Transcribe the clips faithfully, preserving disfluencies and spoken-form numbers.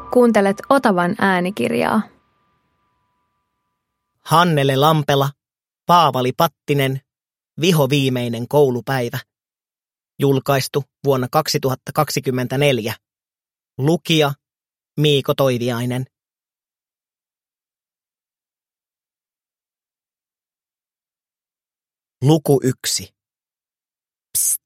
Kuuntelet Otavan äänikirjaa. Hannele Lampela, Paavali Pattinen, vihoviimeinen koulupäivä. Julkaistu vuonna kaksituhattakaksikymmentäneljä. Lukija Miiko Toiviainen. Luku yksi. Psst.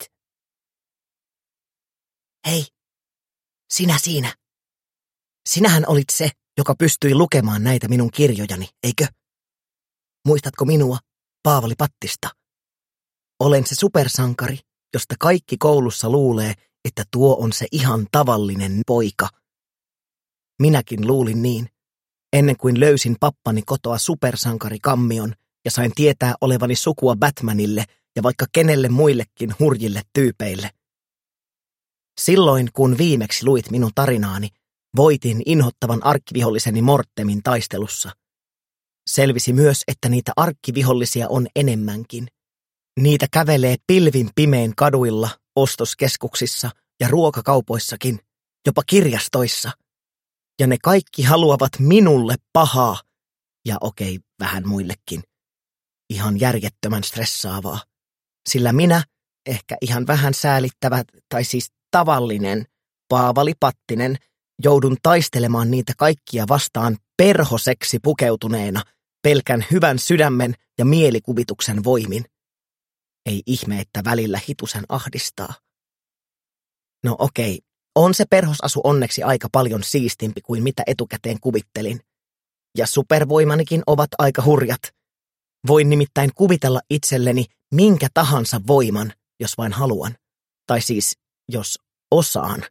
Hei, sinä siinä. Sinähän olit se, joka pystyi lukemaan näitä minun kirjojani, eikö? Muistatko minua, Paavali Pattista? Olen se supersankari, josta kaikki koulussa luulee, että tuo on se ihan tavallinen poika. Minäkin luulin niin, ennen kuin löysin pappani kotoa supersankarikammion ja sain tietää olevani sukua Batmanille ja vaikka kenelle muillekin hurjille tyypeille. Silloin, kun viimeksi luit minun tarinaani, voitin inhottavan arkkiviholliseni Mortemin taistelussa. Selvisi myös, että niitä arkkivihollisia on enemmänkin. Niitä kävelee pilvin pimein kaduilla, ostoskeskuksissa ja ruokakaupoissakin, jopa kirjastoissa. Ja ne kaikki haluavat minulle pahaa. Ja okei, vähän muillekin. Ihan järjettömän stressaavaa. Sillä minä, ehkä ihan vähän säälittävä, tai siis tavallinen, Paavali Pattinen, joudun taistelemaan niitä kaikkia vastaan perhoseksi pukeutuneena, pelkän hyvän sydämen ja mielikuvituksen voimin. Ei ihme, että välillä hitusen ahdistaa. No okei, on se perhosasu onneksi aika paljon siistimpi kuin mitä etukäteen kuvittelin. Ja supervoimanikin ovat aika hurjat. Voin nimittäin kuvitella itselleni minkä tahansa voiman, jos vain haluan. Tai siis, jos osaan.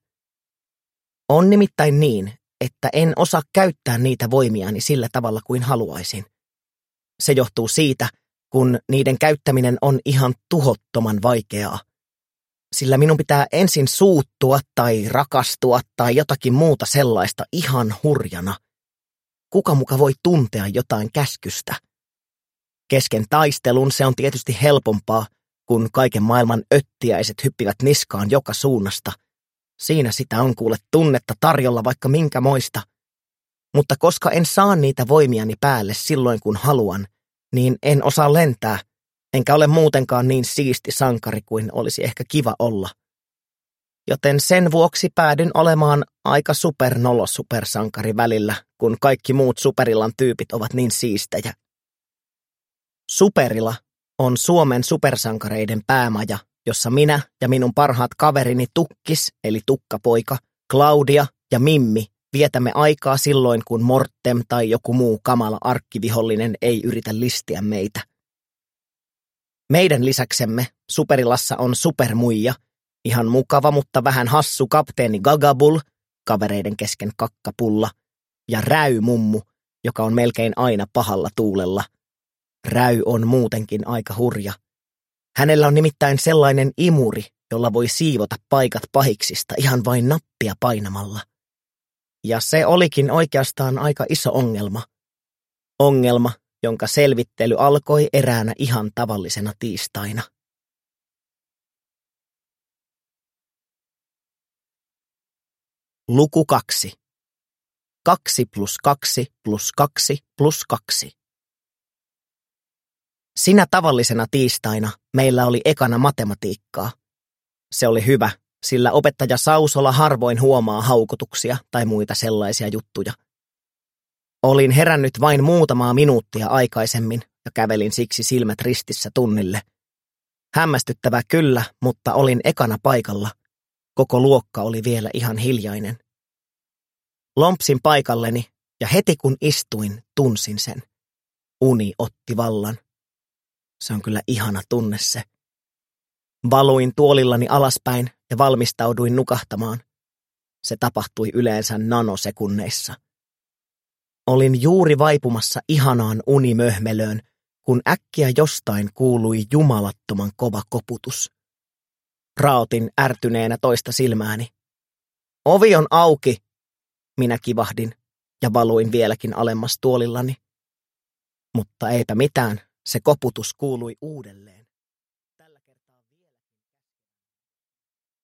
On nimittäin niin, että en osaa käyttää niitä voimiani sillä tavalla kuin haluaisin. Se johtuu siitä, kun niiden käyttäminen on ihan tuhottoman vaikeaa. Sillä minun pitää ensin suuttua tai rakastua tai jotakin muuta sellaista ihan hurjana. Kuka muka voi tuntea jotain käskystä? Kesken taistelun se on tietysti helpompaa, kun kaiken maailman öttiäiset hyppivät niskaan joka suunnasta. Siinä sitä on kuule tunnetta tarjolla vaikka minkä moista. Mutta koska en saa niitä voimiani päälle silloin kun haluan, niin en osaa lentää, enkä ole muutenkaan niin siisti sankari kuin olisi ehkä kiva olla. Joten sen vuoksi päädyn olemaan aika supernolo supersankari välillä, kun kaikki muut Superilan tyypit ovat niin siistejä. Superila on Suomen supersankareiden päämaja, jossa minä ja minun parhaat kaverini Tukkis, eli Tukkapoika, Claudia ja Mimmi vietämme aikaa silloin, kun Mortem tai joku muu kamala arkkivihollinen ei yritä listiä meitä. Meidän lisäksemme Superilassa on supermuija, ihan mukava, mutta vähän hassu kapteeni Gagabul, kavereiden kesken kakkapulla, ja Räy-mummu, joka on melkein aina pahalla tuulella. Räy on muutenkin aika hurja. Hänellä on nimittäin sellainen imuri, jolla voi siivota paikat pahiksista ihan vain nappia painamalla. Ja se olikin oikeastaan aika iso ongelma. Ongelma, jonka selvittely alkoi eräänä ihan tavallisena tiistaina. Luku kaksi. Kaksi plus kaksi plus kaksi plus kaksi. Sinä tavallisena tiistaina meillä oli ekana matematiikkaa. Se oli hyvä, sillä opettaja Sausola harvoin huomaa haukotuksia tai muita sellaisia juttuja. Olin herännyt vain muutamaa minuuttia aikaisemmin ja kävelin siksi silmät ristissä tunnille. Hämmästyttävää kyllä, mutta olin ekana paikalla. Koko luokka oli vielä ihan hiljainen. Lompsin paikalleni ja heti kun istuin, tunsin sen. Uni otti vallan. Se on kyllä ihana tunne se. Valuin tuolillani alaspäin ja valmistauduin nukahtamaan. Se tapahtui yleensä nanosekunneissa. Olin juuri vaipumassa ihanaan unimöhmelöön, kun äkkiä jostain kuului jumalattoman kova koputus. Raotin ärtyneenä toista silmääni. Ovi on auki, minä kivahdin ja valuin vieläkin alemmas tuolillani. Mutta eipä mitään, se koputus kuului uudelleen.